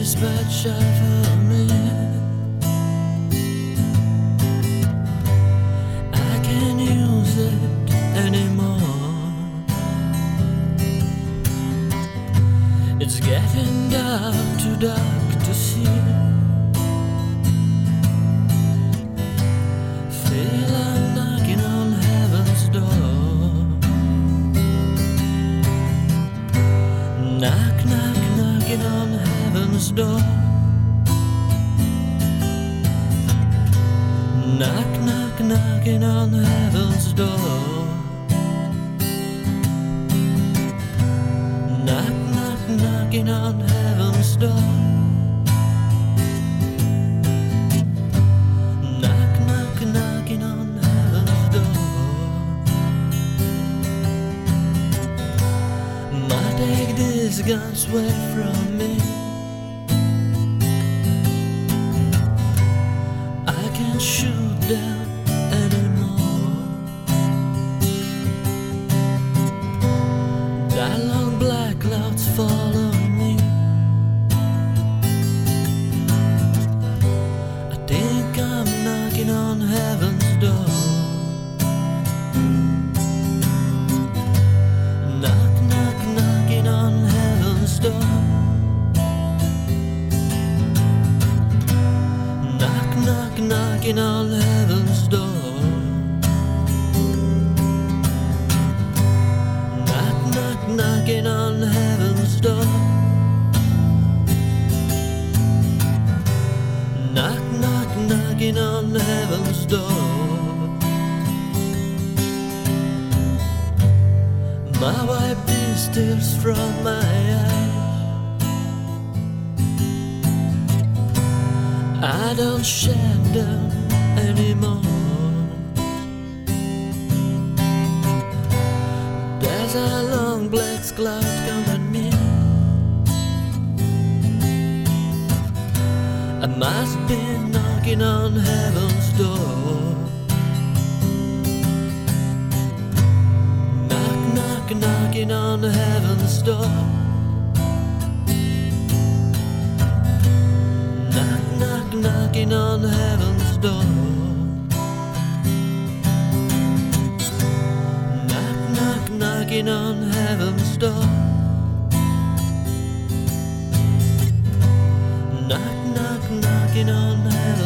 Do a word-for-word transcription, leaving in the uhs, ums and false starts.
dispatch for me. I can't use it anymore. It's getting dark, too dark to see. Feel I'm knocking on heaven's door. Knock, knock, knocking on heaven's door. Knock, knock, knocking on heaven's door. Knock, knock, knocking on heaven's door. Knock, knock, knocking on heaven's door. Ma, take these guns away from me. I can't shoot them anymore. That long black clouds follow me. I think I'm knocking on heaven's door. Knock, knock, knocking on heaven's door. Knock, knock, knocking on heaven's door. Knock, knock, knocking on heaven's door. Knock, knock, knocking on heaven's door. My wipe these tears from my eyes. I don't shed them anymore. There's a long black cloud coming me. I must be knocking on heaven's door. Knock, knock, knocking on heaven's door. Knock, knock, knocking on heaven's door. Knock, knock, knocking on heaven's door. Knock, knock, knocking on heaven's door.